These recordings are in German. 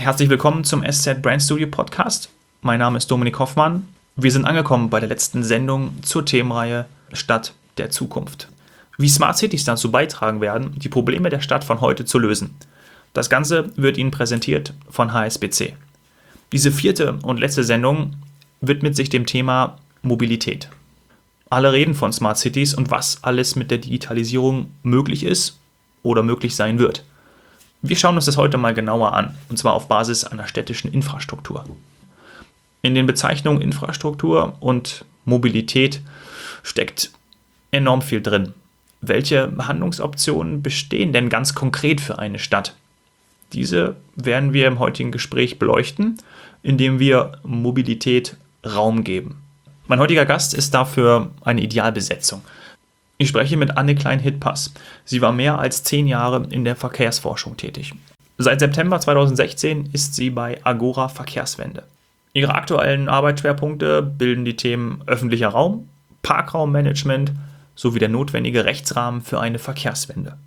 Herzlich willkommen zum SZ Brand Studio Podcast. Mein Name ist Dominik Hoffmann. Wir sind angekommen bei der letzten Sendung zur Themenreihe Stadt der Zukunft. Wie Smart Cities dazu beitragen werden, die Probleme der Stadt von heute zu lösen. Das Ganze wird Ihnen präsentiert von HSBC. Diese vierte und letzte Sendung widmet sich dem Thema Mobilität. Alle reden von Smart Cities und was alles mit der Digitalisierung möglich ist oder möglich sein wird. Wir schauen uns das heute mal genauer an, und zwar auf Basis einer städtischen Infrastruktur. In den Bezeichnungen Infrastruktur und Mobilität steckt enorm viel drin. Welche Handlungsoptionen bestehen denn ganz konkret für eine Stadt? Diese werden wir im heutigen Gespräch beleuchten, indem wir Mobilität Raum geben. Mein heutiger Gast ist dafür eine Idealbesetzung. Ich spreche mit Anne Klein-Hittpass. Sie war mehr als 10 Jahre in der Verkehrsforschung tätig. Seit September 2016 ist sie bei Agora Verkehrswende. Ihre aktuellen Arbeitsschwerpunkte bilden die Themen öffentlicher Raum, Parkraummanagement sowie der notwendige Rechtsrahmen für eine Verkehrswende.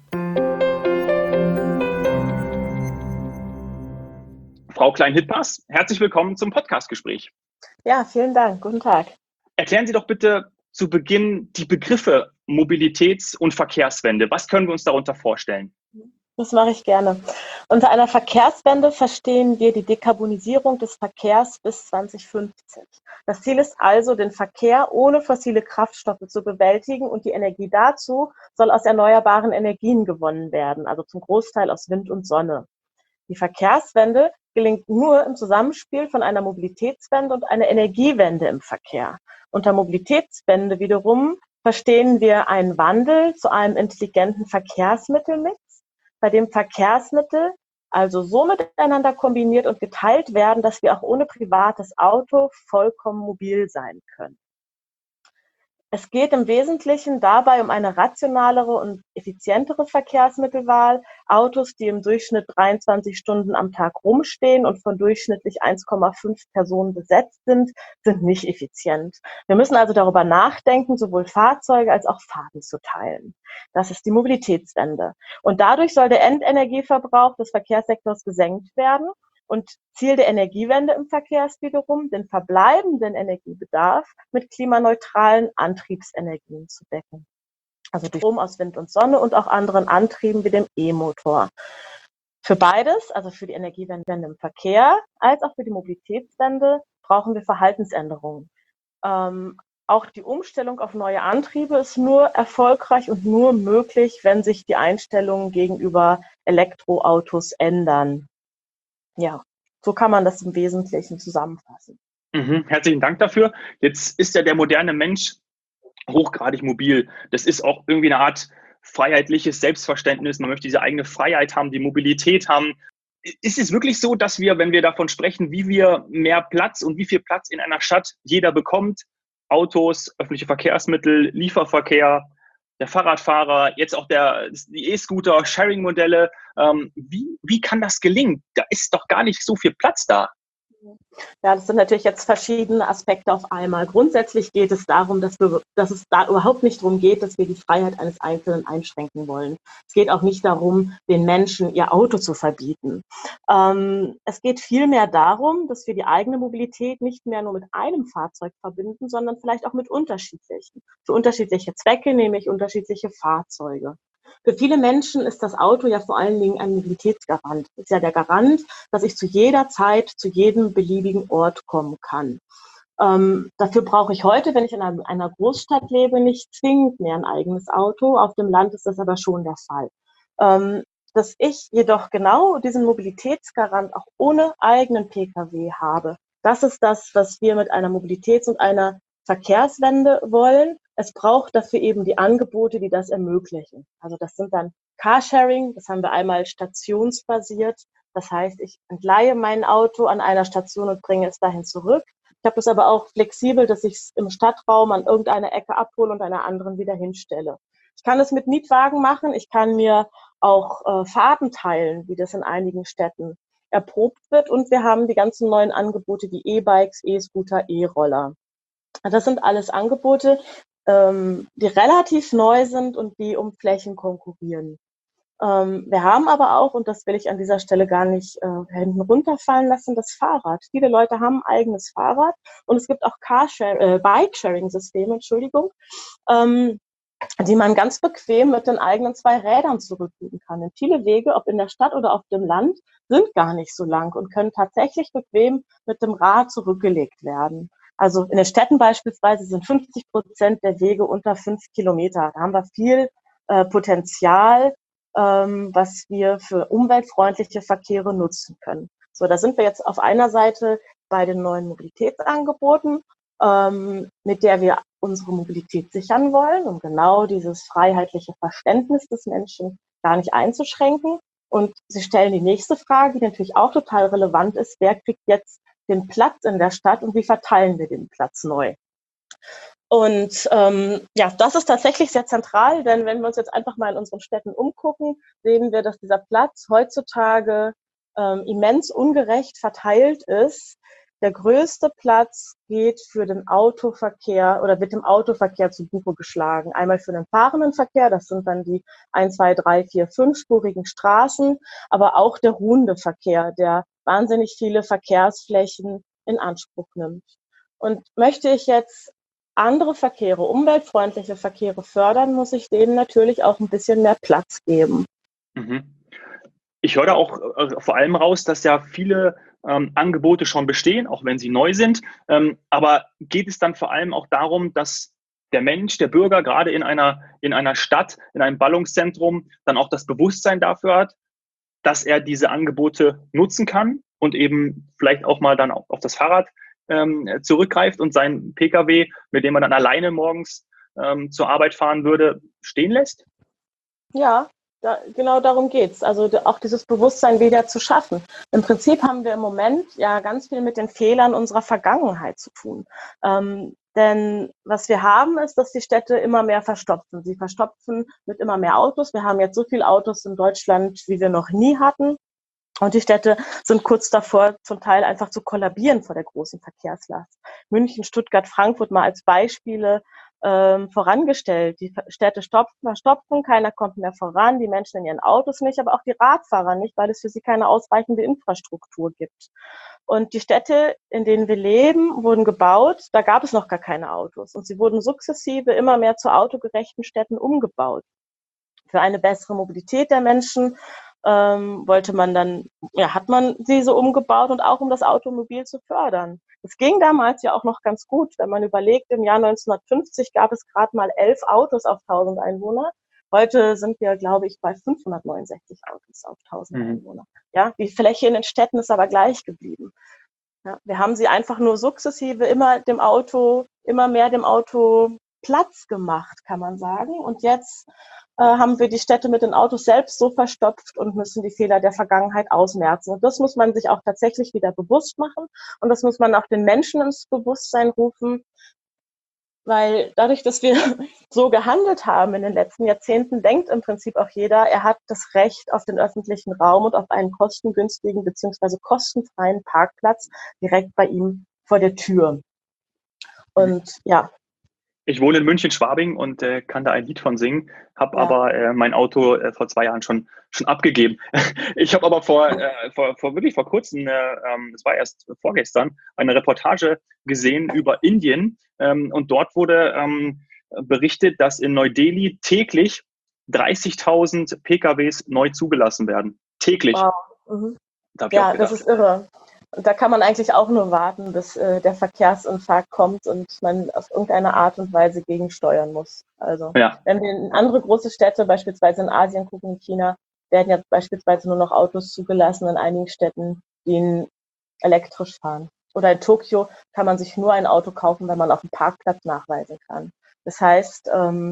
Frau Klein-Hittpass, herzlich willkommen zum Podcastgespräch. Ja, vielen Dank. Guten Tag. Erklären Sie doch bitte zu Beginn die Begriffe Mobilitäts- und Verkehrswende. Was können wir uns darunter vorstellen? Das mache ich gerne. Unter einer Verkehrswende verstehen wir die Dekarbonisierung des Verkehrs bis 2050. Das Ziel ist also, den Verkehr ohne fossile Kraftstoffe zu bewältigen, und die Energie dazu soll aus erneuerbaren Energien gewonnen werden, also zum Großteil aus Wind und Sonne. Die Verkehrswende gelingt nur im Zusammenspiel von einer Mobilitätswende und einer Energiewende im Verkehr. Unter Mobilitätswende wiederum verstehen wir einen Wandel zu einem intelligenten Verkehrsmittelmix, bei dem Verkehrsmittel also so miteinander kombiniert und geteilt werden, dass wir auch ohne privates Auto vollkommen mobil sein können. Es geht im Wesentlichen dabei um eine rationalere und effizientere Verkehrsmittelwahl. Autos, die im Durchschnitt 23 Stunden am Tag rumstehen und von durchschnittlich 1,5 Personen besetzt sind nicht effizient. Wir müssen also darüber nachdenken, sowohl Fahrzeuge als auch Fahrten zu teilen. Das ist die Mobilitätswende. Und dadurch soll der Endenergieverbrauch des Verkehrssektors gesenkt werden. Und Ziel der Energiewende im Verkehr ist wiederum, den verbleibenden Energiebedarf mit klimaneutralen Antriebsenergien zu decken. Also durch Strom aus Wind und Sonne und auch anderen Antrieben wie dem E-Motor. Für beides, also für die Energiewende im Verkehr als auch für die Mobilitätswende, brauchen wir Verhaltensänderungen. Auch die Umstellung auf neue Antriebe ist nur erfolgreich und nur möglich, wenn sich die Einstellungen gegenüber Elektroautos ändern. Ja, so kann man das im Wesentlichen zusammenfassen. Herzlichen Dank dafür. Jetzt ist ja der moderne Mensch hochgradig mobil. Das ist auch irgendwie eine Art freiheitliches Selbstverständnis. Man möchte diese eigene Freiheit haben, die Mobilität haben. Ist es wirklich so, dass wir, wenn wir davon sprechen, wie wir mehr Platz und wie viel Platz in einer Stadt jeder bekommt, Autos, öffentliche Verkehrsmittel, Lieferverkehr, der Fahrradfahrer, jetzt auch die E-Scooter, Sharing-Modelle. Wie kann das gelingen? Da ist doch gar nicht so viel Platz da. Ja, das sind natürlich jetzt verschiedene Aspekte auf einmal. Grundsätzlich geht es darum, dass es da überhaupt nicht darum geht, dass wir die Freiheit eines Einzelnen einschränken wollen. Es geht auch nicht darum, den Menschen ihr Auto zu verbieten. Es geht vielmehr darum, dass wir die eigene Mobilität nicht mehr nur mit einem Fahrzeug verbinden, sondern vielleicht auch mit unterschiedlichen. Für unterschiedliche Zwecke, nämlich unterschiedliche Fahrzeuge. Für viele Menschen ist das Auto ja vor allen Dingen ein Mobilitätsgarant. Es ist ja der Garant, dass ich zu jeder Zeit, zu jedem beliebigen Ort kommen kann. Dafür brauche ich heute, wenn ich in einer Großstadt lebe, nicht zwingend mehr ein eigenes Auto. Auf dem Land ist das aber schon der Fall. Dass ich jedoch genau diesen Mobilitätsgarant auch ohne eigenen Pkw habe, das ist das, was wir mit einer Mobilitäts- und einer Verkehrswende wollen. Es braucht dafür eben die Angebote, die das ermöglichen. Also das sind dann Carsharing, das haben wir einmal stationsbasiert. Das heißt, ich entleihe mein Auto an einer Station und bringe es dahin zurück. Ich habe das aber auch flexibel, dass ich es im Stadtraum an irgendeiner Ecke abhole und an einer anderen wieder hinstelle. Ich kann es mit Mietwagen machen. Ich kann mir auch Fahrten teilen, wie das in einigen Städten erprobt wird. Und wir haben die ganzen neuen Angebote wie E-Bikes, E-Scooter, E-Roller. Das sind alles Angebote, die relativ neu sind und die um Flächen konkurrieren. Wir haben aber auch, und das will ich an dieser Stelle gar nicht hinten runterfallen lassen, das Fahrrad. Viele Leute haben ein eigenes Fahrrad und es gibt auch Bike-Sharing-Systeme, die man ganz bequem mit den eigenen 2 Rädern zurücklegen kann. Denn viele Wege, ob in der Stadt oder auf dem Land, sind gar nicht so lang und können tatsächlich bequem mit dem Rad zurückgelegt werden. Also in den Städten beispielsweise sind 50% der Wege unter 5 Kilometer. Da haben wir viel Potenzial, was wir für umweltfreundliche Verkehre nutzen können. So, da sind wir jetzt auf einer Seite bei den neuen Mobilitätsangeboten, mit der wir unsere Mobilität sichern wollen, um genau dieses freiheitliche Verständnis des Menschen gar nicht einzuschränken. Und Sie stellen die nächste Frage, die natürlich auch total relevant ist: Wer kriegt jetzt den Platz in der Stadt und wie verteilen wir den Platz neu? Und das ist tatsächlich sehr zentral, denn wenn wir uns jetzt einfach mal in unseren Städten umgucken, sehen wir, dass dieser Platz heutzutage immens ungerecht verteilt ist. Der größte Platz geht für den Autoverkehr oder wird dem Autoverkehr zu Buche geschlagen. Einmal für den fahrenden Verkehr, das sind dann die 1, 2, 3, 4, 5-spurigen Straßen, aber auch der ruhende Verkehr, der wahnsinnig viele Verkehrsflächen in Anspruch nimmt. Und möchte ich jetzt andere Verkehre, umweltfreundliche Verkehre fördern, muss ich denen natürlich auch ein bisschen mehr Platz geben. Mhm. Ich höre da auch vor allem raus, dass ja viele Angebote schon bestehen, auch wenn sie neu sind. Aber geht es dann vor allem auch darum, dass der Mensch, der Bürger, gerade in einer Stadt, in einem Ballungszentrum, dann auch das Bewusstsein dafür hat, dass er diese Angebote nutzen kann und eben vielleicht auch mal dann auf das Fahrrad zurückgreift und seinen Pkw, mit dem er dann alleine morgens zur Arbeit fahren würde, stehen lässt? Ja, genau darum geht's. Also auch dieses Bewusstsein wieder zu schaffen. Im Prinzip haben wir im Moment ja ganz viel mit den Fehlern unserer Vergangenheit zu tun. Denn was wir haben, ist, dass die Städte immer mehr verstopfen. Sie verstopfen mit immer mehr Autos. Wir haben jetzt so viele Autos in Deutschland, wie wir noch nie hatten. Und die Städte sind kurz davor, zum Teil einfach zu kollabieren vor der großen Verkehrslast. München, Stuttgart, Frankfurt mal als Beispiele vorangestellt. Die Städte verstopfen, keiner kommt mehr voran, die Menschen in ihren Autos nicht, aber auch die Radfahrer nicht, weil es für sie keine ausreichende Infrastruktur gibt. Und die Städte, in denen wir leben, wurden gebaut, da gab es noch gar keine Autos. Und sie wurden sukzessive immer mehr zu autogerechten Städten umgebaut. Für eine bessere Mobilität der Menschen wollte man dann, hat man sie so umgebaut und auch um das Automobil zu fördern. Es ging damals ja auch noch ganz gut, wenn man überlegt, im Jahr 1950 gab es gerade mal 11 Autos auf 1000 Einwohner. Heute sind wir, glaube ich, bei 569 Autos auf 1000 Einwohner. Ja, die Fläche in den Städten ist aber gleich geblieben. Ja, wir haben sie einfach nur sukzessive immer mehr dem Auto Platz gemacht, kann man sagen. Und jetzt haben wir die Städte mit den Autos selbst so verstopft und müssen die Fehler der Vergangenheit ausmerzen. Und das muss man sich auch tatsächlich wieder bewusst machen. Und das muss man auch den Menschen ins Bewusstsein rufen, weil dadurch, dass wir so gehandelt haben in den letzten Jahrzehnten, denkt im Prinzip auch jeder, er hat das Recht auf den öffentlichen Raum und auf einen kostengünstigen bzw. kostenfreien Parkplatz direkt bei ihm vor der Tür. Und ja. Ich wohne in München-Schwabing und kann da ein Lied von singen, habe aber mein Auto vor 2 Jahren schon abgegeben. Ich habe aber vor kurzem, es war erst vorgestern, eine Reportage gesehen über Indien und dort wurde berichtet, dass in Neu-Delhi täglich 30.000 PKWs neu zugelassen werden. Täglich. Wow. Mhm. Ja, das ist irre. Und da kann man eigentlich auch nur warten, bis der Verkehrsinfarkt kommt und man auf irgendeine Art und Weise gegensteuern muss. Also wenn wir in andere große Städte, beispielsweise in Asien gucken, in China, werden ja beispielsweise nur noch Autos zugelassen in einigen Städten, die elektrisch fahren. Oder in Tokio kann man sich nur ein Auto kaufen, wenn man auf dem Parkplatz nachweisen kann. Das heißt,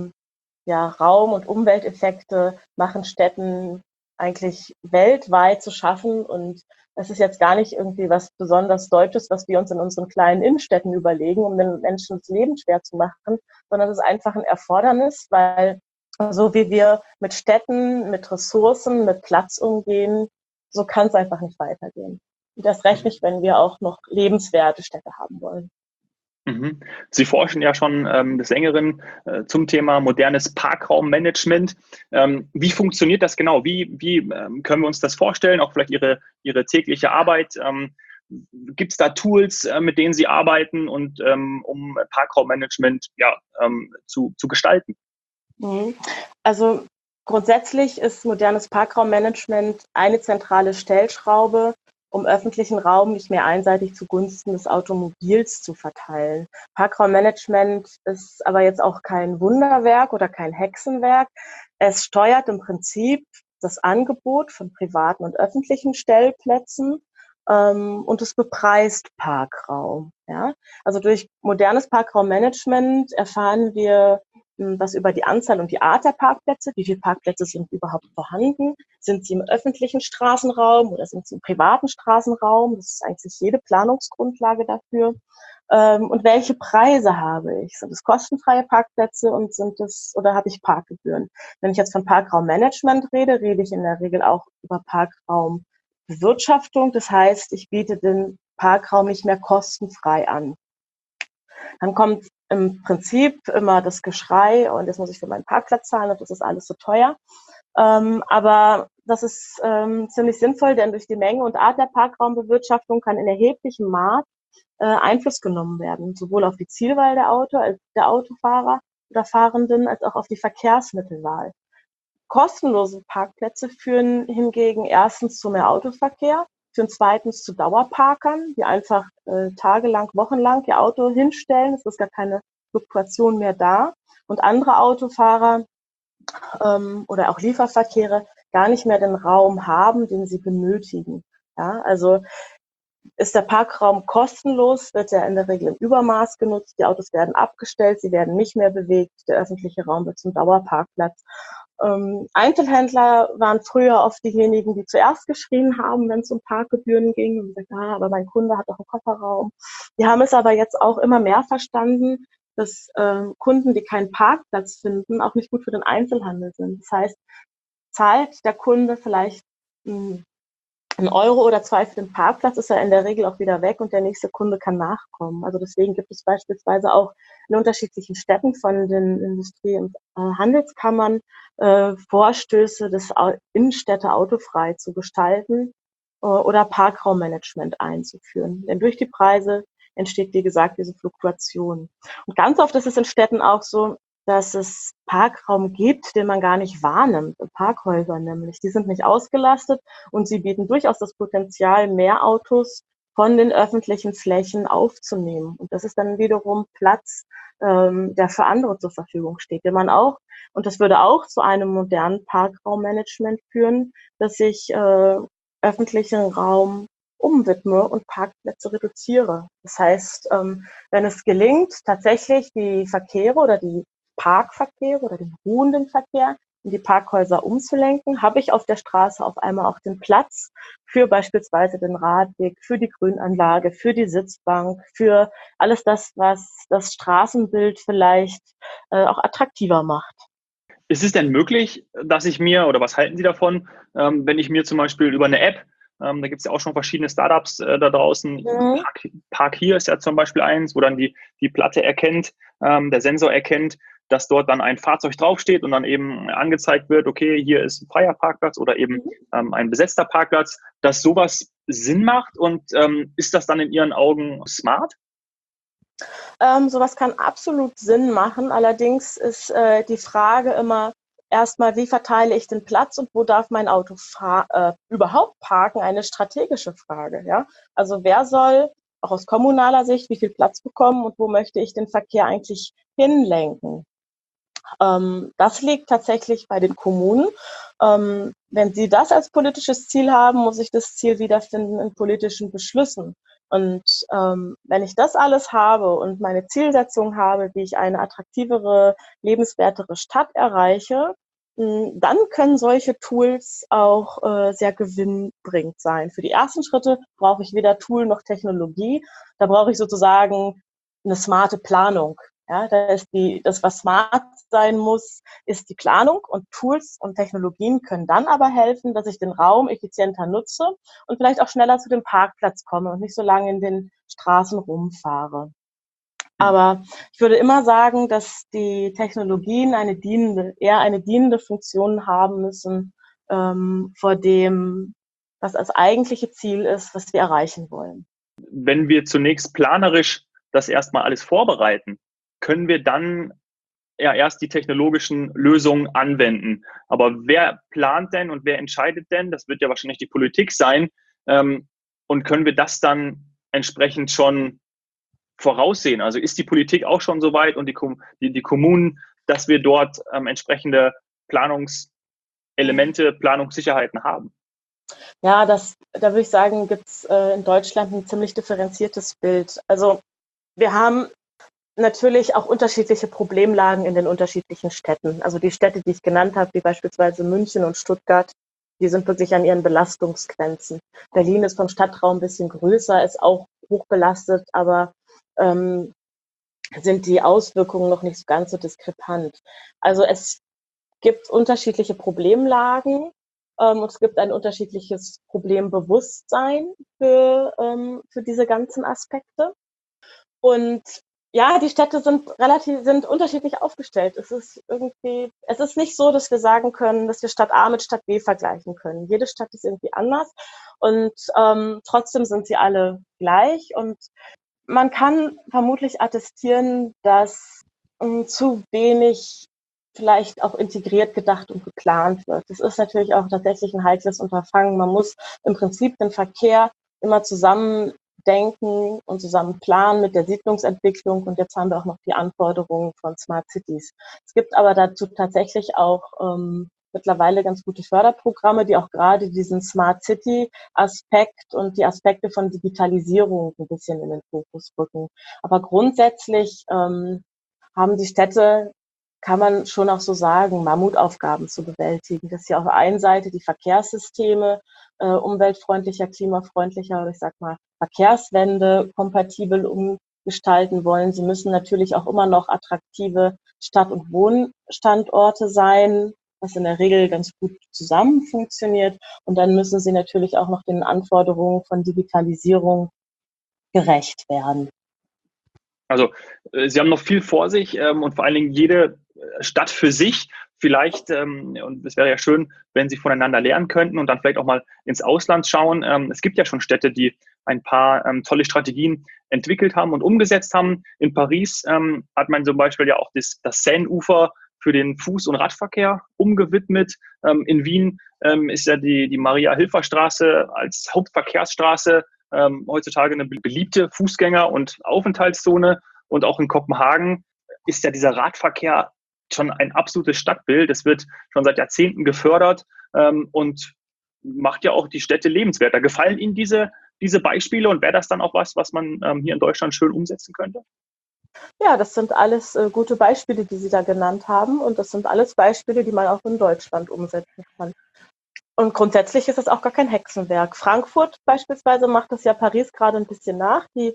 Raum- und Umwelteffekte machen Städten eigentlich weltweit zu schaffen, und es ist jetzt gar nicht irgendwie was besonders Deutsches, was wir uns in unseren kleinen Innenstädten überlegen, um den Menschen das Leben schwer zu machen, sondern es ist einfach ein Erfordernis, weil so wie wir mit Städten, mit Ressourcen, mit Platz umgehen, so kann es einfach nicht weitergehen. Und das recht nicht, wenn wir auch noch lebenswerte Städte haben wollen. Mhm. Sie forschen ja schon des Längeren zum Thema modernes Parkraummanagement. Wie funktioniert das genau? Wie können wir uns das vorstellen? Auch vielleicht Ihre tägliche Arbeit. Gibt es da Tools, mit denen Sie arbeiten und um Parkraummanagement zu gestalten? Mhm. Also grundsätzlich ist modernes Parkraummanagement eine zentrale Stellschraube, um öffentlichen Raum nicht mehr einseitig zugunsten des Automobils zu verteilen. Parkraummanagement ist aber jetzt auch kein Wunderwerk oder kein Hexenwerk. Es steuert im Prinzip das Angebot von privaten und öffentlichen Stellplätzen, und es bepreist Parkraum. Ja? Also durch modernes Parkraummanagement erfahren wir was über die Anzahl und die Art der Parkplätze. Wie viele Parkplätze sind überhaupt vorhanden? Sind sie im öffentlichen Straßenraum oder sind sie im privaten Straßenraum? Das ist eigentlich jede Planungsgrundlage dafür. Und welche Preise habe ich? Sind es kostenfreie Parkplätze und oder habe ich Parkgebühren? Wenn ich jetzt von Parkraummanagement rede, rede ich in der Regel auch über Parkraumbewirtschaftung. Das heißt, ich biete den Parkraum nicht mehr kostenfrei an. Dann kommt im Prinzip immer das Geschrei und jetzt muss ich für meinen Parkplatz zahlen und das ist alles so teuer. Aber das ist ziemlich sinnvoll, denn durch die Menge und Art der Parkraumbewirtschaftung kann in erheblichem Maß Einfluss genommen werden, sowohl auf die Zielwahl der Autofahrer oder Fahrenden als auch auf die Verkehrsmittelwahl. Kostenlose Parkplätze führen hingegen erstens zu mehr Autoverkehr, führen zweitens zu Dauerparkern, die einfach tagelang, wochenlang ihr Auto hinstellen. Es ist gar keine Fluktuation mehr da. Und andere Autofahrer oder auch Lieferverkehre gar nicht mehr den Raum haben, den sie benötigen. Ja, also ist der Parkraum kostenlos, wird er in der Regel im Übermaß genutzt. Die Autos werden abgestellt, sie werden nicht mehr bewegt. Der öffentliche Raum wird zum Dauerparkplatz. Einzelhändler waren früher oft diejenigen, die zuerst geschrien haben, wenn es um Parkgebühren ging und gesagt, aber mein Kunde hat doch einen Kofferraum. Die haben es aber jetzt auch immer mehr verstanden, dass Kunden, die keinen Parkplatz finden, auch nicht gut für den Einzelhandel sind. Das heißt, zahlt der Kunde vielleicht einen Euro oder zwei für den Parkplatz, ist er in der Regel auch wieder weg und der nächste Kunde kann nachkommen. Also deswegen gibt es beispielsweise auch in unterschiedlichen Städten von den Industrie- und Handelskammern Vorstöße, das Innenstädte autofrei zu gestalten oder Parkraummanagement einzuführen. Denn durch die Preise entsteht, wie gesagt, diese Fluktuation. Und ganz oft ist es in Städten auch so, dass es Parkraum gibt, den man gar nicht wahrnimmt. Parkhäuser nämlich, die sind nicht ausgelastet und sie bieten durchaus das Potenzial, mehr Autos von den öffentlichen Flächen aufzunehmen. Und das ist dann wiederum Platz, der für andere zur Verfügung steht, den man auch, und das würde auch zu einem modernen Parkraummanagement führen, dass ich öffentlichen Raum umwidme und Parkplätze reduziere. Das heißt, wenn es gelingt, tatsächlich die Verkehre oder die Parkverkehr oder den ruhenden Verkehr in die Parkhäuser umzulenken, habe ich auf der Straße auf einmal auch den Platz für beispielsweise den Radweg, für die Grünanlage, für die Sitzbank, für alles das, was das Straßenbild vielleicht auch attraktiver macht. Ist es denn möglich, dass ich mir, oder was halten Sie davon, wenn ich mir zum Beispiel über eine App, da gibt es ja auch schon verschiedene Startups da draußen, Mhm. Park hier ist ja zum Beispiel eins, wo dann die Platte erkennt, der Sensor erkennt, dass dort dann ein Fahrzeug draufsteht und dann eben angezeigt wird, okay, hier ist ein freier Parkplatz oder eben ein besetzter Parkplatz, dass sowas Sinn macht und ist das dann in Ihren Augen smart? Sowas kann absolut Sinn machen. Allerdings ist die Frage immer erstmal, wie verteile ich den Platz und wo darf mein Auto überhaupt parken? Eine strategische Frage. Ja? Also wer soll auch aus kommunaler Sicht wie viel Platz bekommen und wo möchte ich den Verkehr eigentlich hinlenken? Das liegt tatsächlich bei den Kommunen. Wenn sie das als politisches Ziel haben, muss ich das Ziel wiederfinden in politischen Beschlüssen. Und wenn ich das alles habe und meine Zielsetzung habe, wie ich eine attraktivere, lebenswertere Stadt erreiche, dann können solche Tools auch sehr gewinnbringend sein. Für die ersten Schritte brauche ich weder Tool noch Technologie. Da brauche ich sozusagen eine smarte Planung. Ja, da ist das, was smart sein muss, ist die Planung, und Tools und Technologien können dann aber helfen, dass ich den Raum effizienter nutze und vielleicht auch schneller zu dem Parkplatz komme und nicht so lange in den Straßen rumfahre. Aber ich würde immer sagen, dass die Technologien eher eine dienende Funktion haben müssen, vor dem, was das eigentliche Ziel ist, was wir erreichen wollen. Wenn wir zunächst planerisch das erstmal alles vorbereiten, können wir dann ja erst die technologischen Lösungen anwenden. Aber wer plant denn und wer entscheidet denn? Das wird ja wahrscheinlich die Politik sein. Und können wir das dann entsprechend schon voraussehen? Also ist die Politik auch schon so weit und die Kommunen, dass wir dort entsprechende Planungselemente, Planungssicherheiten haben? Ja, da würde ich sagen, gibt es in Deutschland ein ziemlich differenziertes Bild. Also wir haben natürlich auch unterschiedliche Problemlagen in den unterschiedlichen Städten. Also die Städte, die ich genannt habe, wie beispielsweise München und Stuttgart, die sind wirklich an ihren Belastungsgrenzen. Berlin ist vom Stadtraum ein bisschen größer, ist auch hoch belastet, aber sind die Auswirkungen noch nicht so ganz so diskrepant. Also es gibt unterschiedliche Problemlagen und es gibt ein unterschiedliches Problembewusstsein für diese ganzen Aspekte. Und ja, die Städte sind unterschiedlich aufgestellt. Es ist nicht so, dass wir sagen können, dass wir Stadt A mit Stadt B vergleichen können. Jede Stadt ist irgendwie anders und trotzdem sind sie alle gleich. Und man kann vermutlich attestieren, dass zu wenig vielleicht auch integriert gedacht und geplant wird. Das ist natürlich auch tatsächlich ein heikles Unterfangen. Man muss im Prinzip den Verkehr immer zusammen denken und zusammen planen mit der Siedlungsentwicklung. Und jetzt haben wir auch noch die Anforderungen von Smart Cities. Es gibt aber dazu tatsächlich auch mittlerweile ganz gute Förderprogramme, die auch gerade diesen Smart City Aspekt und die Aspekte von Digitalisierung ein bisschen in den Fokus rücken. Aber grundsätzlich haben die Städte, kann man schon auch so sagen, Mammutaufgaben zu bewältigen. Das ist ja auf der einen Seite die Verkehrssysteme umweltfreundlicher, klimafreundlicher oder ich sag mal Verkehrswende kompatibel umgestalten wollen. Sie müssen natürlich auch immer noch attraktive Stadt- und Wohnstandorte sein, was in der Regel ganz gut zusammen funktioniert. Und dann müssen sie natürlich auch noch den Anforderungen von Digitalisierung gerecht werden. Also Sie haben noch viel vor sich und vor allen Dingen jede Stadt für sich. Vielleicht, und es wäre ja schön, wenn Sie voneinander lernen könnten und dann vielleicht auch mal ins Ausland schauen. Es gibt ja schon Städte, die ein paar tolle Strategien entwickelt haben und umgesetzt haben. In Paris hat man zum Beispiel ja auch das Seineufer für den Fuß- und Radverkehr umgewidmet. In Wien ist ja die Maria-Hilfer-Straße als Hauptverkehrsstraße heutzutage eine beliebte Fußgänger- und Aufenthaltszone. Und auch in Kopenhagen ist ja dieser Radverkehr schon ein absolutes Stadtbild. Das wird schon seit Jahrzehnten gefördert und macht ja auch die Städte lebenswerter. Gefallen Ihnen diese Beispiele und wäre das dann auch was man hier in Deutschland schön umsetzen könnte? Ja, das sind alles gute Beispiele, die Sie da genannt haben. Und das sind alles Beispiele, die man auch in Deutschland umsetzen kann. Und grundsätzlich ist es auch gar kein Hexenwerk. Frankfurt beispielsweise macht das ja Paris gerade ein bisschen nach. Die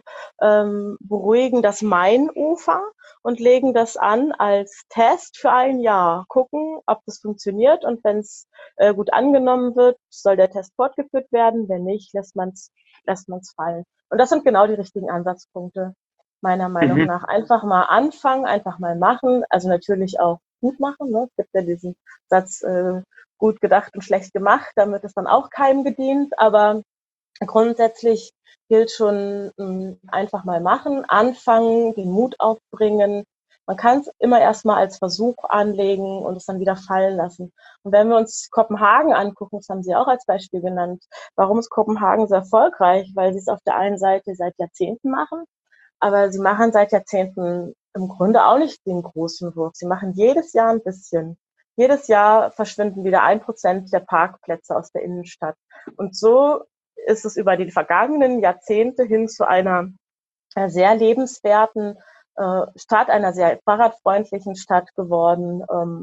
beruhigen das Mainufer und legen das an als Test für ein Jahr. Gucken, ob das funktioniert. Und wenn es gut angenommen wird, soll der Test fortgeführt werden. Wenn nicht, lässt man's fallen. Und das sind genau die richtigen Ansatzpunkte, meiner Meinung nach. Einfach mal anfangen, einfach mal machen. Also natürlich auch gut machen. Ne? Es gibt ja diesen Satz, gut gedacht und schlecht gemacht, damit ist dann auch keinem gedient, aber grundsätzlich gilt schon einfach mal machen, anfangen, den Mut aufbringen. Man kann es immer erstmal als Versuch anlegen und es dann wieder fallen lassen. Und wenn wir uns Kopenhagen angucken, das haben Sie auch als Beispiel genannt, warum ist Kopenhagen so erfolgreich? Weil sie es auf der einen Seite seit Jahrzehnten machen, aber sie machen seit Jahrzehnten im Grunde auch nicht den großen Wurf. Sie machen jedes Jahr ein bisschen. Jedes Jahr verschwinden wieder 1% der Parkplätze aus der Innenstadt. Und so ist es über die vergangenen Jahrzehnte hin zu einer sehr lebenswerten Stadt, einer sehr fahrradfreundlichen Stadt geworden.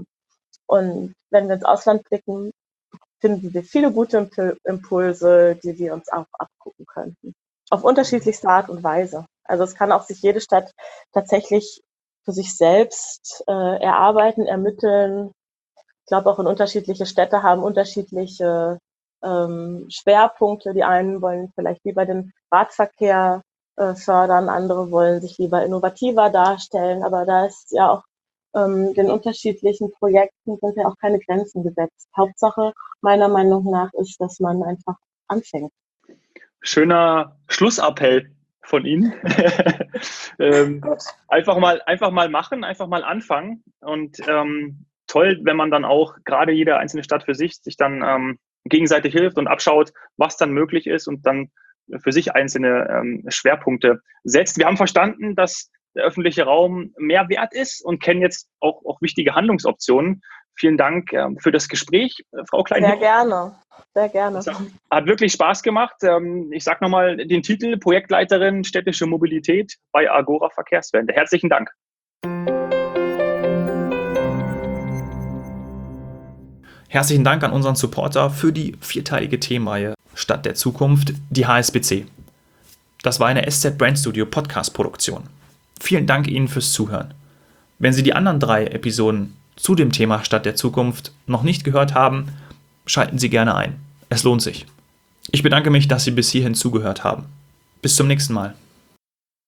Und wenn wir ins Ausland blicken, finden wir viele gute Impulse, die wir uns auch abgucken könnten. Auf unterschiedlichste Art und Weise. Also es kann auch sich jede Stadt tatsächlich für sich selbst erarbeiten, ermitteln. Ich glaube, auch in unterschiedliche Städte haben unterschiedliche Schwerpunkte. Die einen wollen vielleicht lieber den Radverkehr fördern, andere wollen sich lieber innovativer darstellen, aber da ist ja auch den unterschiedlichen Projekten sind ja auch keine Grenzen gesetzt. Hauptsache meiner Meinung nach ist, dass man einfach anfängt. Schöner Schlussappell von Ihnen. Einfach mal machen, einfach mal anfangen und toll, wenn man dann auch gerade jede einzelne Stadt für sich gegenseitig hilft und abschaut, was dann möglich ist und dann für sich einzelne Schwerpunkte setzt. Wir haben verstanden, dass der öffentliche Raum mehr wert ist und kennen jetzt auch wichtige Handlungsoptionen. Vielen Dank für das Gespräch, Frau Klein. Sehr gerne, sehr gerne. Hat wirklich Spaß gemacht. Ich sage nochmal den Titel: Projektleiterin städtische Mobilität bei Agora Verkehrswende. Herzlichen Dank. Herzlichen Dank an unseren Supporter für die 4-teilige Themenreihe Stadt der Zukunft, die HSBC. Das war eine SZ Brand Studio Podcast-Produktion. Vielen Dank Ihnen fürs Zuhören. Wenn Sie die anderen 3 Episoden zu dem Thema Stadt der Zukunft noch nicht gehört haben, schalten Sie gerne ein. Es lohnt sich. Ich bedanke mich, dass Sie bis hierhin zugehört haben. Bis zum nächsten Mal.